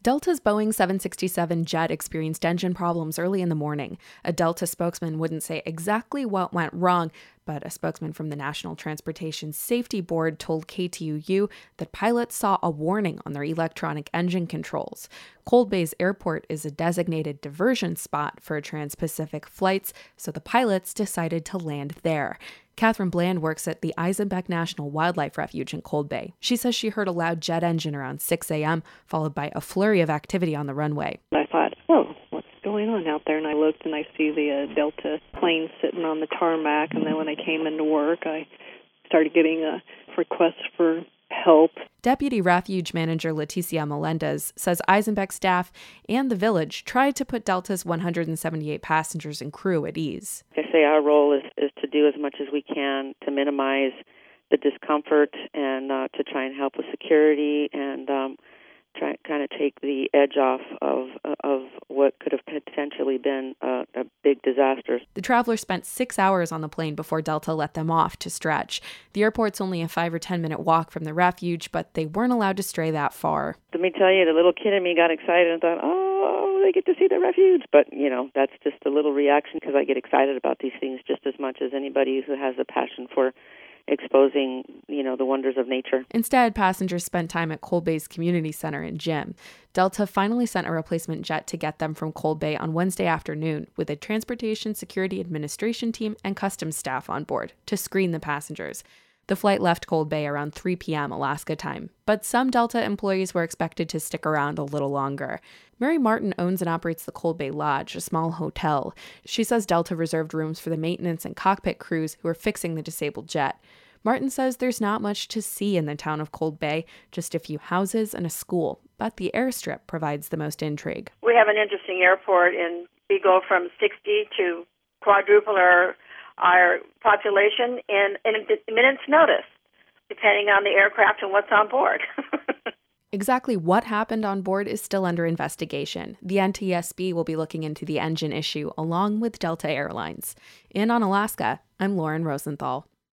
Delta's Boeing 767 jet experienced engine problems early in the morning. A Delta spokesman wouldn't say exactly what went wrong, but a spokesman from the National Transportation Safety Board told KTUU that pilots saw a warning on their electronic engine controls. Cold Bay's airport is a designated diversion spot for trans-Pacific flights, so the pilots decided to land there. Catherine Bland works at the Eisenbeck National Wildlife Refuge in Cold Bay. She says she heard a loud jet engine around 6 a.m., followed by a flurry of activity on the runway. I thought, what's going on out there? And I looked and I see the Delta plane sitting on the tarmac. And then when I came into work, I started getting a request for help. Deputy Refuge Manager Leticia Melendez says Eisenbeck staff and the village tried to put Delta's 178 passengers and crew at ease. I say our role is to do as much as we can to minimize the discomfort and to try and help with security and try kind of take the edge off of what could have potentially been a big disaster. The travelers spent 6 hours on the plane before Delta let them off to stretch. The airport's only a 5 or 10 minute walk from the refuge, but they weren't allowed to stray that far. Let me tell you, the little kid in me got excited and thought, they get to see the refuge. But, that's just a little reaction because I get excited about these things just as much as anybody who has a passion for exposing, the wonders of nature. Instead, passengers spent time at Cold Bay's community center and gym. Delta finally sent a replacement jet to get them from Cold Bay on Wednesday afternoon with a Transportation Security Administration team and customs staff on board to screen the passengers. The flight left Cold Bay around 3 p.m. Alaska time, but some Delta employees were expected to stick around a little longer. Mary Martin owns and operates the Cold Bay Lodge, a small hotel. She says Delta reserved rooms for the maintenance and cockpit crews who are fixing the disabled jet. Martin says there's not much to see in the town of Cold Bay, just a few houses and a school, but the airstrip provides the most intrigue. We have an interesting airport, and we go from 60 to quadruple our population in a minute's notice, depending on the aircraft and what's on board. Exactly what happened on board is still under investigation. The NTSB will be looking into the engine issue along with Delta Airlines. In on Alaska, I'm Lauren Rosenthal.